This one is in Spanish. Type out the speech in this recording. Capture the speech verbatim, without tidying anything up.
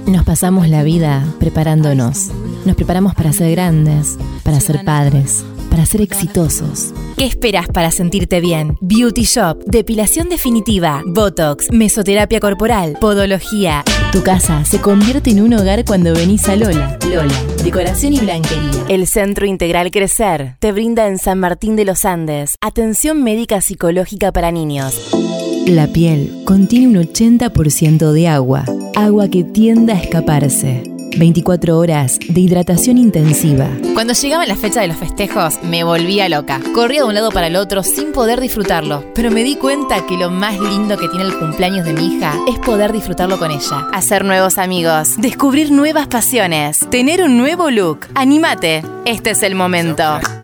Nos pasamos la vida preparándonos. Nos preparamos para ser grandes, para ser padres, para ser exitosos. ¿Qué esperas para sentirte bien? Beauty Shop, depilación definitiva, Botox, mesoterapia corporal, podología. Tu casa se convierte en un hogar cuando venís a Lola. Lola, decoración y blanquería. El Centro Integral Crecer te brinda en San Martín de los Andes atención médica psicológica para niños. La piel contiene un ochenta por ciento de agua, agua que tiende a escaparse. veinticuatro horas de hidratación intensiva. Cuando llegaba la fecha de los festejos, me volvía loca. Corría de un lado para el otro sin poder disfrutarlo. Pero me di cuenta que lo más lindo que tiene el cumpleaños de mi hija es poder disfrutarlo con ella. Hacer nuevos amigos, descubrir nuevas pasiones, tener un nuevo look. ¡Anímate! Este es el momento.